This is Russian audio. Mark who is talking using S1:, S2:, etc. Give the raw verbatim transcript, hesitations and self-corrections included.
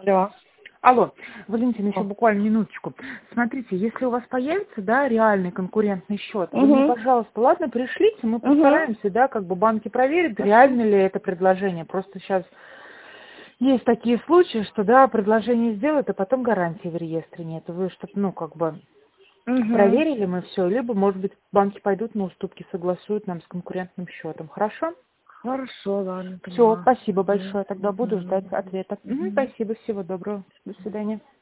S1: Алло.
S2: Алло, Валентина, еще
S1: О.
S2: буквально минуточку. Смотрите, если у вас появится, да, реальный конкурентный счет, вы мне,
S1: Угу.
S2: пожалуйста, ладно, пришлите, мы
S1: Угу.
S2: постараемся, да, как бы банки проверят,
S1: Хорошо.
S2: реально ли это предложение. Просто сейчас есть такие случаи, что, да, предложение сделают, а потом гарантии в реестре нет. Вы чтобы, ну, как бы
S1: Угу.
S2: проверили мы все, либо, может быть, банки пойдут на уступки, согласуют нам с конкурентным счетом. Хорошо?
S1: Хорошо, ладно,
S2: Все,
S1: поняла.
S2: спасибо
S1: Угу.
S2: большое. Тогда буду ждать
S1: Угу.
S2: ответа. Мгм,
S1: Угу.
S2: спасибо, всего доброго. До свидания.